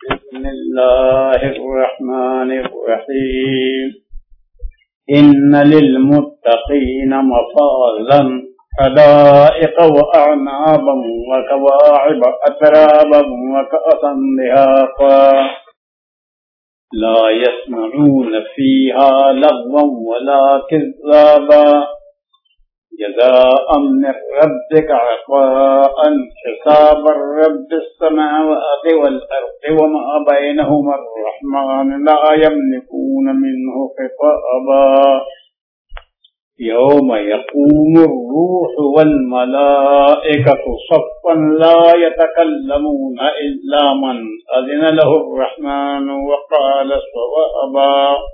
बिस्मिल्लाहिर्रहमानिर्रहीम। इन्न लिल्मुत्तक़ीन मफ़ाज़न हदाइक़ व अअनाबन व कवाइब अतराबन व कअसन दिहाक़ा ला यस्मऊन फ़ीहा लग़वन वला किज़्ज़ाबा जज़ाअन मिन रब्बिक अताअन हिसाबा रब्बिस समावाति वल अर्दि व मा बैनहुमा अर्रहमान ला यमलिकून मिन्हु खिताबा यौम यक़ूमु अर्रूहु वल मलाइकतु सफ़्फ़न ला यतकल्लमून इल्ला मन अज़िन लहु अर्रहमानु व क़ाल सवाबा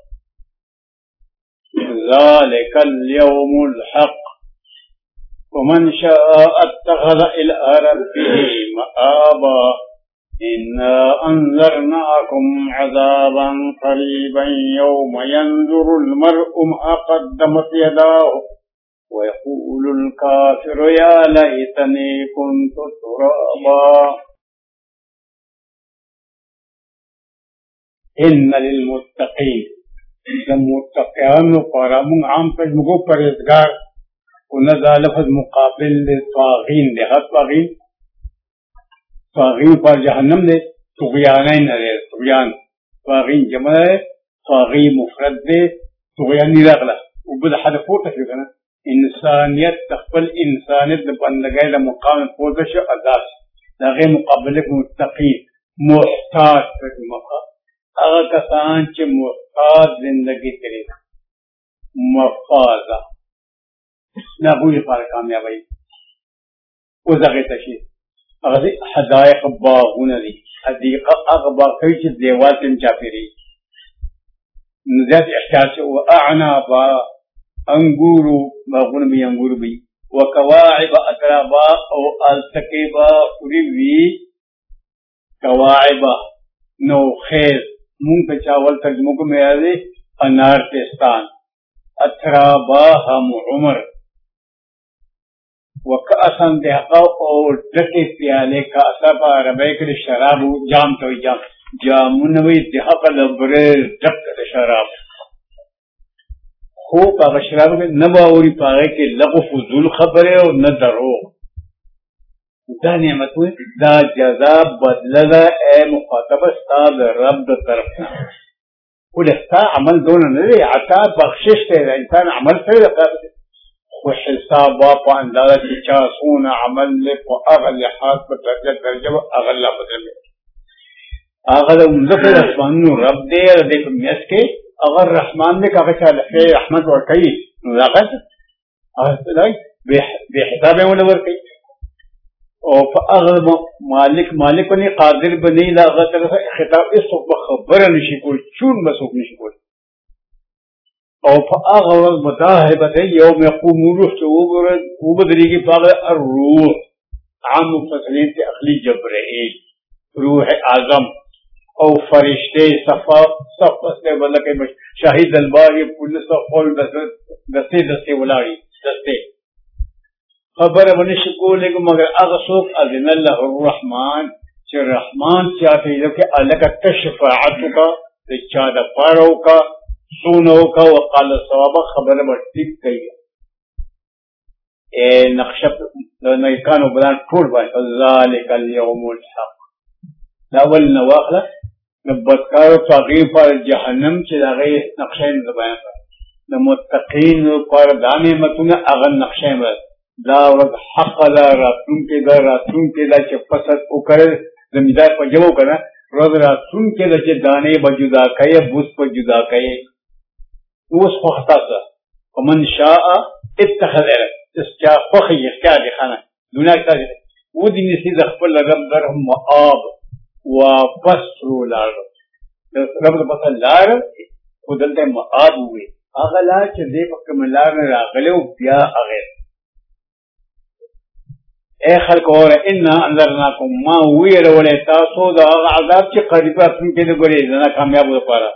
ज़ालिकल यौमुल हक़्क़ वमन शाअ अत्तख़ज़ इला रब्बिही मआबा इन्ना अंज़रनाकुम अज़ाबन क़रीबन यौम यंज़ुरुल मर्'उ मा क़द्दमत यदाहु व यक़ूलुल काफ़िरु या लैतनी कुन्तु तुराबा। इन्न लिलमुत्तक़ीन मुत्तक़ियान फ़रामुन आम पर मुगो परहेज़गार उनज़ा लफ़ज़ मुक़ाबिल ताग़ीन देहा ताग़ीन पर जहन्नम दे तुग़यानैन है तुग़यान ताग़ीन जमा है ताग़ी मुफ़रद दे तुग़यान निरागला उबद हद पोता है ना इंसानियत तक़बल इंसानियत बंदगाई ला मुक़ाम पोता शो अदास लागे मुक़ाबिल मुत्तक़ीन मुहताज मक़ा अगर कसान चे मुहताज जिंदगी तेरी मफ़ाज़ा ना बुझ पार कामयाबी उस जगह तशीर अगर हदायक बागुन दी हदीक़ा अग़बा कई देवाल तिम चापेरी नज़ात इख्तियार से वो अअनाबा अंगूरू बागुन भी अंगूर भी व कवाइब अतराबा और अल्तक़ीबा उरीवी कवाइबा नौ खेल मुंग पे चावल तर्जुमों में आए अनार तेस्तान अतराबा हम उमर वक़असन देहक़ा और डके प्याले का असबा रबे के शराब जाम तो जाम जामुनवी देहक़ा लबरे डक शराब हो का शराब के नबाउरी पागे के लगो फुजूल खबरे और न दरो दा नेमत हुए दा जज़ा बदलदा ए मुखातब साद रब तरफ उलस्ता अमल दोनों ने आता बख्शिश है इंसान अमल से हिसाब वापा अंदाजा चिचा सोना अमल ले अगल हाथ पर दर्जा अगल्ला बदल अगर मुजफ्फर रहमान रब दे देख मिस के अगर रहमान ने कहा चल है रहमत और कई मुलाकात बेहिसाब है मुनवर कई और अगर मालिक ने कादिर बनी लागत खिताब इस खबर निशिकुल चून बसुक निशिकुल और अगर बता है बताइए यौम यक़ूमु रूह बदरी की पागल रूह आम मुफस्सिरीन के अखली जब्राईल रूह आज़म और फरिश्ते सफ़ा से मतलब के शाहिद अलबार ये पुलिस और दस्ते दस्ते बुलाड़ी दस्ते खबर बने शिको लेकिन मगर अगसुक अज़िनल्लाहु रहमान जो रहमान चाहते हैं कि अल्लाह का तशफ़ाअत का चादा पारो का सोनो का वक़ाल सवाबा खबर ठीक कही ए नक्शा नयकान बयान ठोड़ बाय ज़ालिकल यौमुल हक़्क़ लावल नवाखला नबतकार ताग़ीर पर जहन्नम चलागे नक्शे बयान कर न मुत्तक़ीन पर दाने मतुन अगन नक्शे में दावत हक़ ला रातुन के दा चपसत उकर जमीदार पर जमो करना रोज रातुन के दा दाने बजुदा कहे बुस पर जुदा कहे उस वक़्त सा वमन शाअ इत्तख़ज़ इसका फ़ख़ इख्तियार दिखाना दुनिया का वो दिन से ज़ख़्फ़ल रब दर मआब वापस रोलार रब पता लार खुदलते मआब हुए अगला चले पक्के मलार ने रागले बिया अगे ए खल्क और इन्ना अंज़रनाकुम मा हुए रोले तासो दा अज़ाब के करीब तुम के गोरे जना कामयाब हो पारा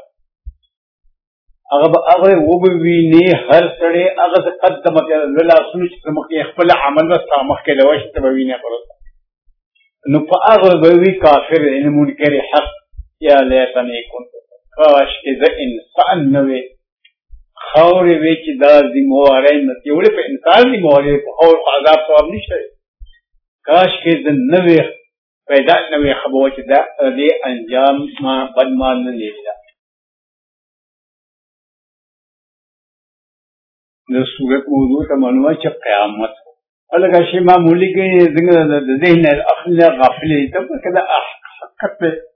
अगर वो भी ने हर सड़े अगर कदम लला सुनिश मके खपल अमल व सामख के लवश तबवी ने करो नुपा अगर भी काफिर इन मुनकर हक یا لیتنی کنت کاش کې د انسان نه وي خاورې وي چې دا ذموارۍ نهتی ولې په انسان ذموارۍ په خاور خو عذاب ثواب نشته کاش کې د نوې پیدا نوې خبره چې دا دې انجام ما بدمان نه لیدا د صورت موضوع ته معلومه چې قیامت الګا شی معمولی کې څنګه د ذهن الاخل غافل ته کله حقیقت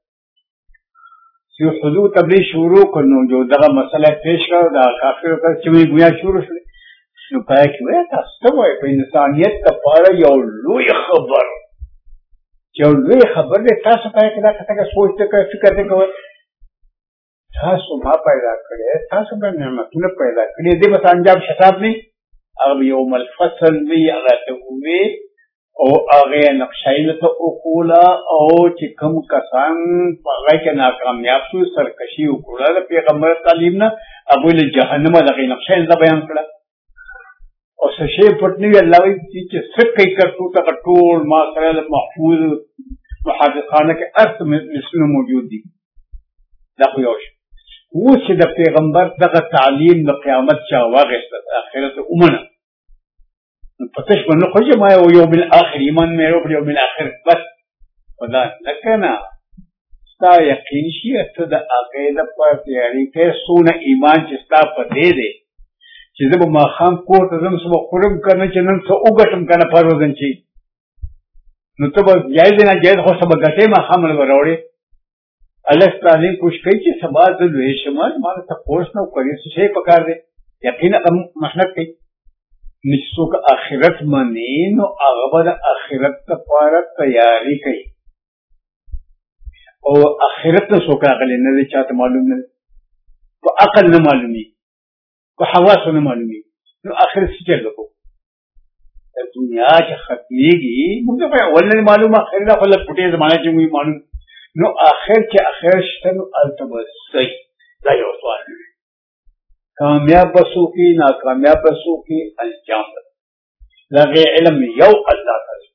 چې حضور تبلیغ شروع کړو جو دغه مسله پیش کړو دا کافرو ته چې وی ګویا شروع شو نو پای کې وای تاسو وای په انسانيت لپاره یو لوی خبر یو لوی خبر دې تاسو پای کې دا کته سوچ ته کوي فکر ته کوي تاسو ما پیدا کړی تاسو به نعمتونه پیدا کړی دې به انجام شتاب نه او یوم الفصل وی هغه ته وی او هغه نقشایله ته وکولا او چې کوم کسان هغه کې ناکامیاب شو سرکشي وکړه پیغمبر تعلیم نه ابو له جهنم دغه نقشایله بیان کړه او سشي پټنی الله وی چې سکه کړو ته ټول ما سره محفوظ محادثانه کې ارث مثله موجود دي دا خو یو و چې د پیغمبر دغه تعلیم د قیامت چا واغست اخرت امنه پتش باندې خو ما یو بل اخر ایمان مې ورو یو بل اخر بس ودا لکنا ستا یقین شي ته د عقیده په تیاری کې سونه ایمان چې ستا په دې دي چې زه به ما خام کو ته زم سم خورم کنه چې نن څه وګټم کنه پروزن شي نو ته به جایز نه جایز خو سبا ګټې ما خامل وروړي الله تعالی کوشش کوي چې سبا د لوی شمال مال ته پوښتنه نو کوي څه شي پکار دي یقینا محنت کوي نشوک آخرت منی نو هغه د آخرت لپاره تیاری کوي او آخرت څه کوي نه چاته معلوم نه او عقل نه معلومي او حواس نه معلومي نو آخرت څه چل کو دنیا چې ختميږي موږ په اول نه معلومه آخرت خپل پټه زمانه چې موږ معلوم نو آخر کې آخر شته نو التبسي دا یو سوال کامیاب بسو کی ناکامیاب بسو کی انجام لغه علم یو الله تعالی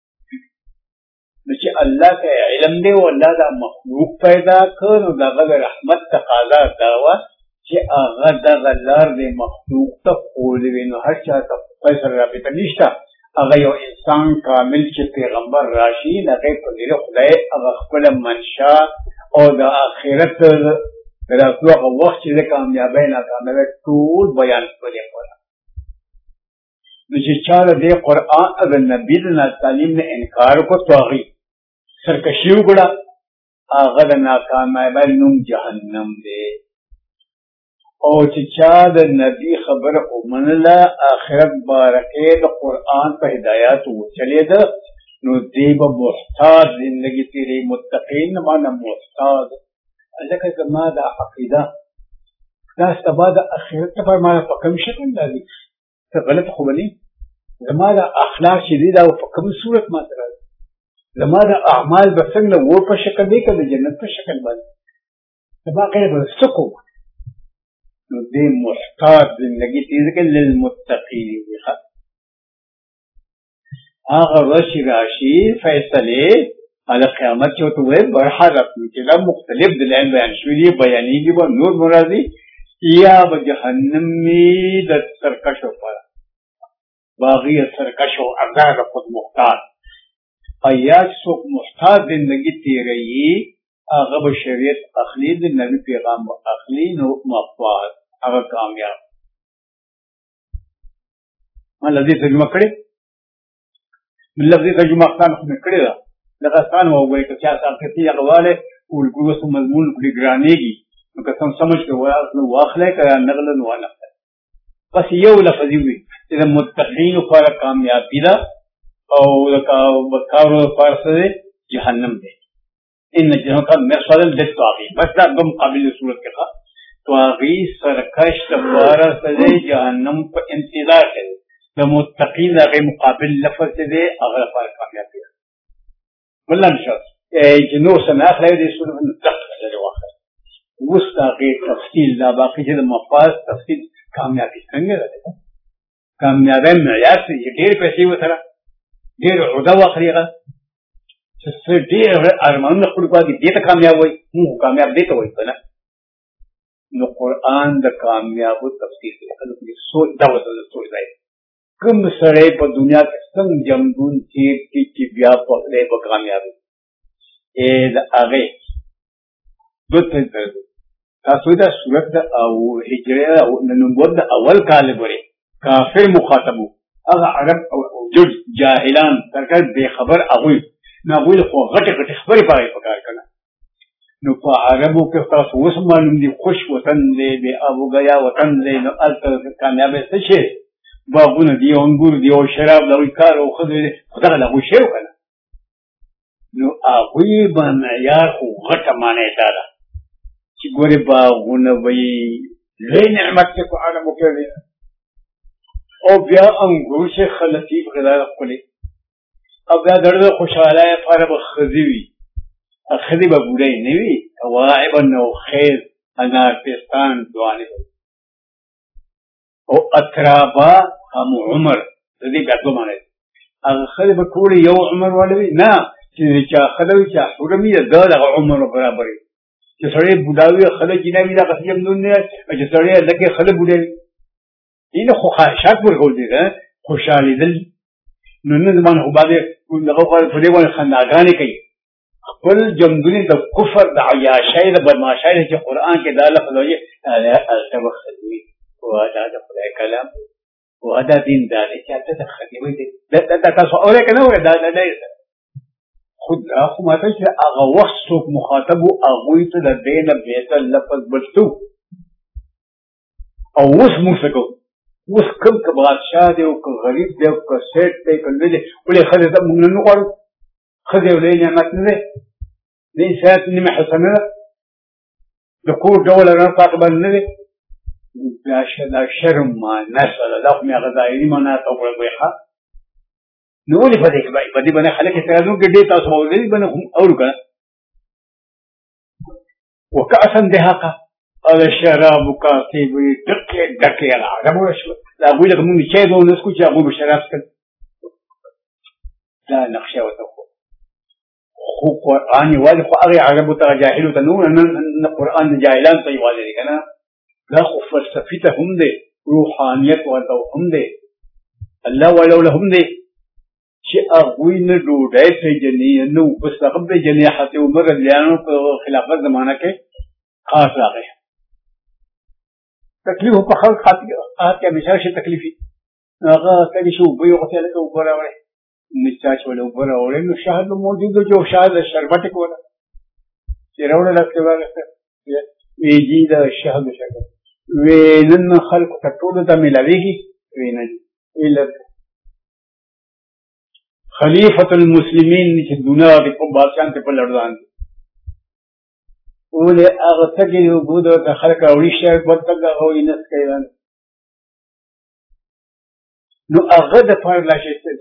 چې الله ته علم دی او الله دا مخلوق پیدا کړو دغه رحمت تقاضا دا و چې هغه دغه لار دی مخلوق ته خولوي نو هر چا ته پیسې رابطه نشته هغه یو انسان کامل چې پیغمبر راشي دغه په دې خدای هغه خپل منشا او د آخرت راتلو هغه وخت چې د کامیابۍ ناکامیابۍ ټول بیان کړی وره نو چې چا د قرآن او د نبی د تعلیم نه انکار وکړ توغي سرکشي وکړه هغه د ناکامیابۍ نوم جهنم دی او چې چا د نبی خبره ومنله آخرت بارکه د قرآن په هدایت وچلید نو دی به محتاط زندگی تیری متقین معنا محتاط ځکه زما د عقیده دا سبا د اخرت په معنا په کوم شکل دی څه غلط خو بلی زما د اخلاق شدید او په کوم صورت ما سره زما د اعمال به څنګه و په شکل دی که د جنت په شکل باندې سبا غیر به سکو نو دې محتاط زندگی تیز کې للمتقین دی هغه راشي راشي فیصله على قیامت چې تو وې برحالت چې دا مختلف دلایل بیان شوي بیانېږي به نور مرادي یا به جهنم د سرکشو پر باغی سرکشو اگار خود محتاط ایاج سوک محتاط زندگی تیرئی آغا با شریعت اخلی دی نبی پیغام اخلی نو مفاد آغا کامیاب من لفظی ترجمه کرده من لفظی ترجمه اختان خود کرده دا لکه اختان ووگوی که چاہ ساکتی اقواله اولگوست مضمون کلی گرانیگی نو کسان سمجھ که واخله که نغل نوانخته بس یو لفظی ہوئی چې متقین لپاره کامیابی ده او د کارو لپاره څه جهنم دی ان جهنم مرصد للطاغین بس دا د مقابل صورت کې ښه طاغی سرکش لپاره څه جهنم په انتظار کې د متقین هغه مقابل لفظ دی هغه لپاره کامیابی ده بل نشو جنو سمه اخلي دي صورت متقین لري واخر وستاغي تفصیل دا باقي چې د مفاز تفصیل کامیابی څنګه ده کامیابی معیار څه ډېر پیسې وسره ډېر عده واخليغه څه ډېر ارمانونه خپل کوي دې ته کامیاب وي موږ کامیاب دې ته وایو کنه نو قرآن د کامیابو تفسیر دی خلک دې سوچ دا وته سوچ دی کوم سره په دنیا کې څنګه جنگون چې بیا په دې په کامیابی دا هغه دوته تاسو دا صورت او هجره او نمبر د اول کال غوري کافر مخاطبو هغه عرب او جاهلان ترکه به خبر هغه نه ویل خو غټه غټه خبرې پاره پکار کنه نو په عربو کې تاسو اوس معلوم دي خوش وطن دی به ابو غیا وطن دی نو الته کامیاب څه شي باغونه دی انګور دی او شراب دی کار او خدای له شی کنه نو هغه باندې یار خو غټه معنی ده چې ګوره باغونه وي لوی نعمت کو عالم وکړي او بیا انګور شي خلطیب غلا خپل او بیا درته خوشاله لپاره به خزوي خزي به بوډای نه وي واعب نو خیر انا پاکستان دوانه او اترابا هم عمر دې بیا معنی هغه خلک به ټول یو عمر ولوي نه چې خلک چې حرمي ده عمر برابرې چې سړی بوډاوي خلک جنابي دا قسم نون نه چې سړی لکه خلک بوډاوي اینه خو خواهشات ورغول دي خوشالي دل نو نه زمانه خو باندې دغه په دې باندې خنداګانې کوي خپل جمدونی د کفر د عیاشۍ د بدمعشۍ چې قرآن کې دا لفظ وایي التبخذوي وهذا د خدای کلام وهذا دین دا چې تاسو خدیوي دي دا تاسو اوره کنه وره دا خود اخو ماته چې هغه وخت څوک مخاطب او هغه ته د دین به لفظ بلتو او اوس موسکو اوس کوم که بادشاہ دی او که غریب دی او که سیټ دی کنه دی ولې خدای ته موږ نه غواړو خدای ولې نعمت نه دی دې سات نیمه حسنه د کور ډول نه تقبل نه دی دا شرم ما نسل دا خو مې غذایي ما نه ته وایي نو ولې په دې کې په دې باندې خلک اعتراضونه کوي تاسو ولې باندې اورو کنه وکاسا دهاقه على شراب كاتب دقي العرب وشو لا اقول لك من شيء دون نسكت يا ابو بشراب لا نخشى وتخوف خو قران والي خو اغي عرب تجاهل تنون ان القران جاهلان طيب والي انا لا خو فلسفتهم دي روحانيت وتوهم دي الله ولو لهم دي شيء اغوين دوډای ته جنې نو بس لقب جنې حتی عمر لیانو په خلافت زمانہ کې خاص راغی تکلیف په خلق خاطر همیشه شي تکلیفي هغه کله شو به یو څه له وګوره وای نچاچ ولا وګوره اورې نو شاهد موجود جو شاهد شربت کوله چې راوړل لکه وایي ویجی دا شاهد شګه وینن خلق ټول ته ملاويږي وینن الا خلیفۃ المسلمین چې دنیا د بادشاہ ته په لړځان ولې هغه څنګه یو بود د خلک اوري شهر ورته هغه وینس کوي نو هغه د پر لاشي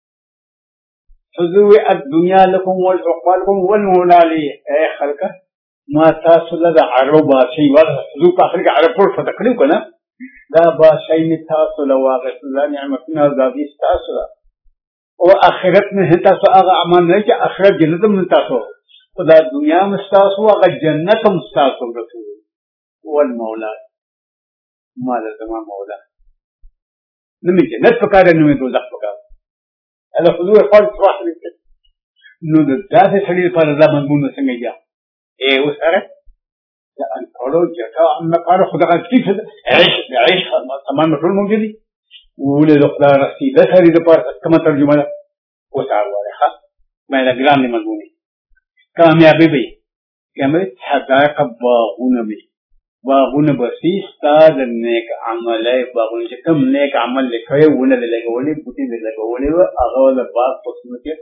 حضور الدنيا لكم والعقبالكم والمولالي اي خلقه ما تاسو له عرب شي ور حضور په اخر کې عرب پر فتکلو کنه دا با شي تاسو له واقع الله نعمتنا زادي تاسو او اخرت نه تاسو هغه امان نه چې اخرت جنت من تاسو خدا دنیا مستاسو هغه جنت مستاسو رسول والمولا مال زمان مولا نمي جنت فکر نه دوزخ فکر هذا حضور فرض واحد نو د داسې سړي لپاره دا مضمون څنګه یا وسره ان ټولو جګه ان کار خدای کیف عيش تمام ټول موجود دي ولې د خدای رسول سړي لپاره کومه ترجمه ده وتعالى ها ما له ګرام نه مضموني کامیابی به کمه حقایق باغونه بسیط ستاد نیک عمله باغونه چې کوم نیک عمل لکوي ونه لګولې بوټي لګولې او هغه له باغ پسنه کې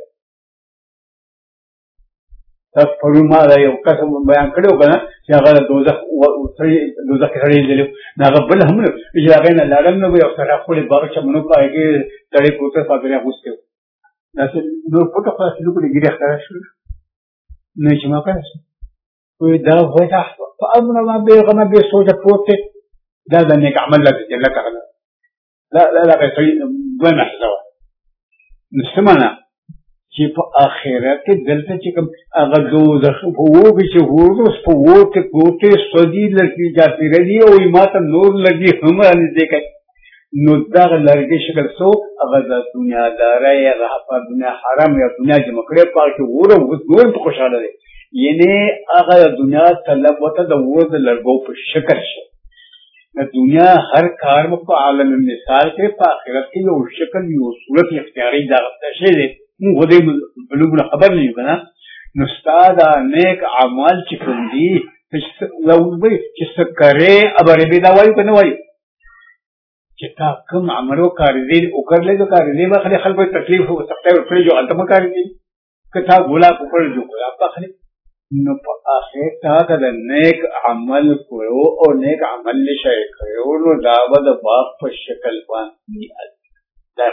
تاسو پرما دا یو قسم بیان کړو کنه چې هغه دوزخ سړی دی هغه بل هم نه چې هغه نه لاړم نو یو سره خپل باغ چې مونږ پایګه تړي پروت فاطمه غوښته داسې نو پټه خلاص لګولې ګیره ښکارا شو نه چې ما پېښ وي دا وای تاسو په امر ما به غما به سوچ پروت دا د نیک عمل لږ جل تعالی لا لا لا کوي دوه محتوا نسمعنا چې په آخرت کې دلته چې کوم هغه دوزخ په وګه چې ورس په وګه کوټه سودی لرګي جاتې ردی او ماته نور لرګي هم دې کوي نو دا لرګي شکل سو هغه د دنیا دارای هغه په دنیا حرام یا دنیا چې مکړه پاکه وره نور په خوشاله دي یعنی هغه دنیا طلب وته د ور د لرګو په شکل شي د دنیا هر کار په عالم مثال کې په آخرت کې یو شکل یو صورت اختیاري دا شي دي موږ دې بلوغ خبر نه یو کنه نو استاد نیک اعمال چې کوم دي لو به چې سکرې ابره به دا وایي کنه وایي چې تا کوم عملو کار دې او کړلې دا کار دې به خلکو تکلیف او تکلیف پر جو التم کار دې کتا ګولا پر جو په خلک نو په آخرت تا د نیک عمل کړو او نیک عمل نشي کړو نو دا به د باغ په شکل باندې دا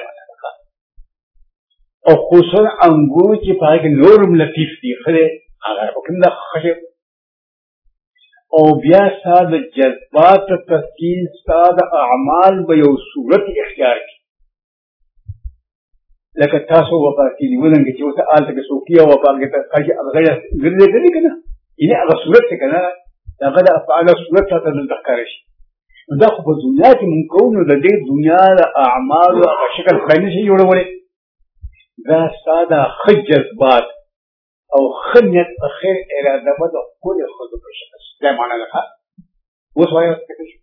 او خصوصا انګور چې پای کې نورم لطیف دي خله هغه کوم د خشه او بیا ساده جذبات تسکین ساده اعمال به یو صورت اختیار کی لکه تاسو وفاقی ولنګ چې اوسه آلته کې سوکیا وفاقی ته خاجه هغه ګرځي کنه یعنی هغه صورت کنه هغه د افعال صورت ته د ذکر شي دا خو په دنیا کې مونږ کوو د دې دنیا د اعمال او شکل خاين شي جوړولې دا ساده خجزبات او خنیت خیر اراده به د کل خود په شکل دا معنی ده اوس وایي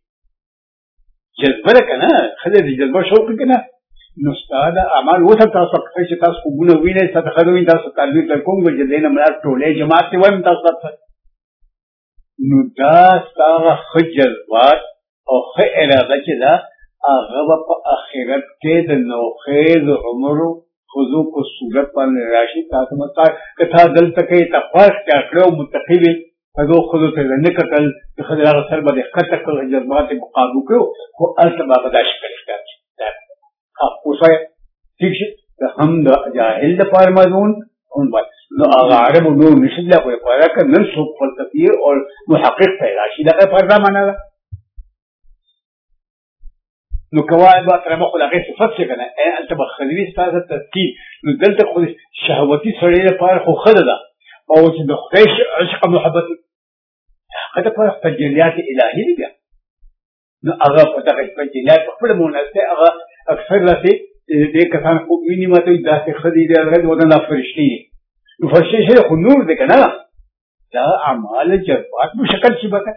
جذبه کنه خله دې جذبه شوق کنه نو ساده اعمال وته تاسو چې تاسو وګونه وینئ ستاسو خدوین تاسو تعلق کوم چې دینه ملار ټوله جماعت ته وایم تاسو نو دا ساده خجزبات او خیر اراده چې دا هغه په آخرت کې د نوخیز عمرو خذو کو صورت باندې راشي تاسو متا کته دلته کې تفاش کړو متقیب هغه خذو ته نه کتل خدای هغه سر باندې خطه کړ جذبات مقابله کړو خو البته دا شکل ښکاري اوسه ٹھیک شي هم د جاهل د فرمازون اون باندې نو هغه عرب نو نشي لا په فرق نن څو فلسفي او محقق پیدا شي دا فرض معنا نو قواعد با تر مخ لغه صفات څه کنه انت بخلوي ستاسو تذکیر نو دلته خو شهوتي سړی لپاره خو خدای ده او چې د خدای عشق محبت هغه په تجلیات الهي دي نو هغه په دغه تجلیات خپل مونږه هغه اکثر لته دې کسان خو ویني ماته داسې خدي دې هغه ودانه فرشتي نو فرشتي شه خو نور دې کنه دا اعمال جذبات په شکل شي بکه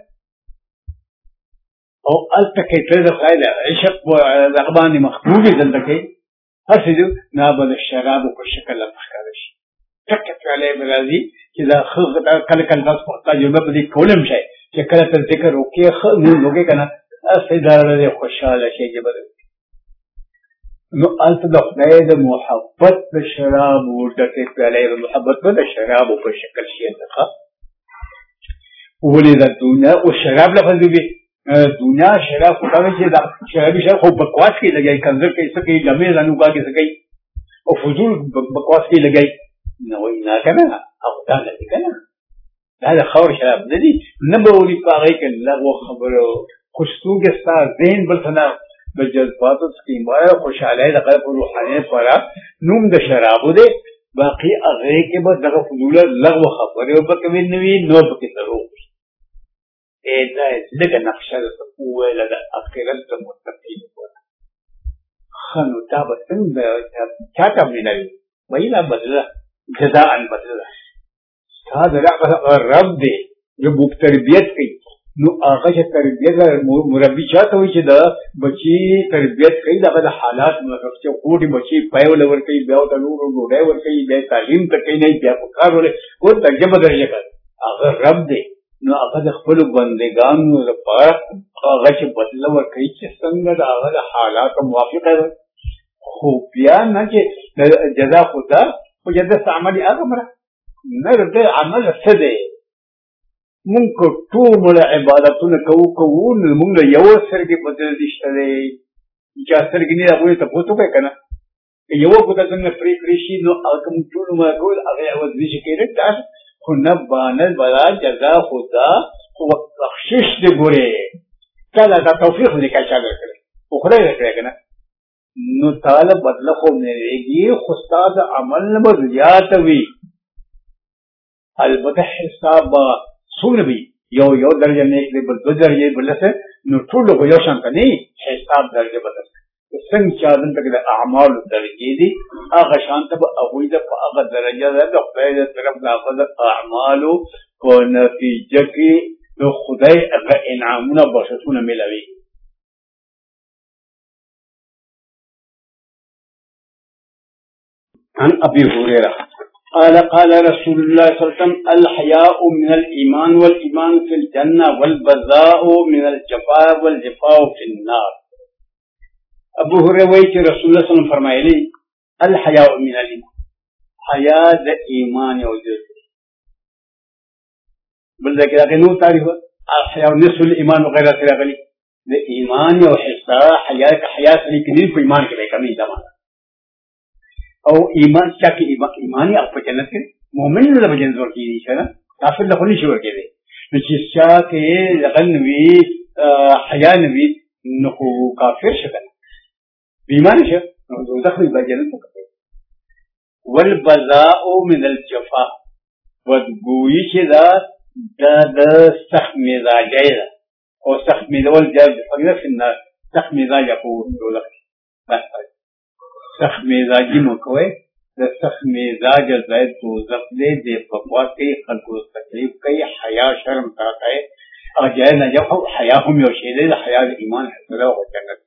او التکه تر خدای عشق او رغبان مخبوب دلته کې هر څه نه بل شراب په شکل ښکار شي تکه علی برازي چې دا کله کله تاسو په تجربه په دې کولم شي چې کله تر ذکر وکي خو نو لوګي کنه اصله خوشاله شي جبر نو الته د خدای د محبت د شراب ورته پیاله د محبت د شراب په شکل شي ځکه ولې د دنیا او شراب لفظ دی دنیا شراب خدای چې دا شراب خو بکواس کې لګي کنځر کې څه کې جمع زانو کا کې څه کوي او فضول بکواس کې لګي نو نه کنه او دا نه کنه دا خور شراب نه دي نه به ولي پاره کې لغو خبرو خوشتوګه ستار ذهن بل ثنا د جذباتو سکیمه خوشاله د قلب روحانیت لپاره نوم د شرابو دی باقي هغه کې به دغه فضول لغو خبره او پکې نوی نو پکې ترو دا دغه نقشه د قوه له اخرت د متقین خنو دا به څنګه چاته ملي ویلا بدله جزاء بدله هذا رب دی جو تربیت کوي نو هغه چې تربیت مربي چاته وي چې دا بچي تربیت کوي دغه حالات مطلب چې کوټي بچي پایول ور کوي بیا د نور ډوډۍ ور کوي بیا تعلیم ته کوي نه بیا په کار ولې او تجربه درجه کوي هغه رب دی نو هغه د خپل بندګانو لپاره هغه چې بدل ور کوي چې څنګه هغه د حالات موافقه خو بیا نه چې جزاء خدا او جزاء عملي هغه مره نه د عمل څه دی مونږ ټول عبادتونه کوو مونږ یو سرګي بدل دي شته چې سرګي نه هغه ته پوتو کوي کنه یو کو د څنګه پری شي نو هغه ټول ما کول هغه اول دي چې کېږي تاسو خو نه باندې بلا جزاء خدا خو بخشش دې ګوري کله دا توفیق دې کچا درکړي خو خدای درکړي کنه نو تعالی بدله خو نه لګي خو ستاسو عمل نه به زیات وي البته حساب څومره وي یو درجه نه دی بل دو درجه بل څه نو ټول به یو شان کني حساب درجه بدل څنګه چې دلته د اعمال درجه دي هغه شان ته هغه د هغه درجه ده د خدای د طرف د هغه اعمال او نتیجه کې د خدای هغه انعامونه بخښونه ملوي عن ابي هريره قال قال رسول الله صلى الله عليه وسلم الحياء من الايمان والايمان في الجنه والبذاء من الجفاء والجفاء في النار ابو هريره وایي چې رسول الله صلی الله علیه وسلم فرمایلی الحياء من الايمان حیا د ایمان یو جز بل ذکر هغه نو تعریف الحياء نصف الايمان وغيره سره غلي د ایمان یو حصہ حیا سره کې په ایمان کې کمی ده او ایمان چې ایمانی او په جنت کې مؤمن له جنت ورکی دي کنه کافر له خلی شي ورکی دي نو چې چې لغنوي حیا نوي نو کافر شي کنه ایمان شي نو دخل په جنت کې والبذاء من الجفاء ودګوي چې دا د سخت مزاجي ده او سخت مزاج جاب فقره في النار سخت مزاج يقول لك بس سخت مزاجی مکوئے د سخت مزاج زائد دوزخ دے دے بقوا کئی خلق و تکلیف کئی حیا شرم تاتا ہے اور جائے نہ جب حیا ہم یو شیدے حیا ایمان حسنہ و جنت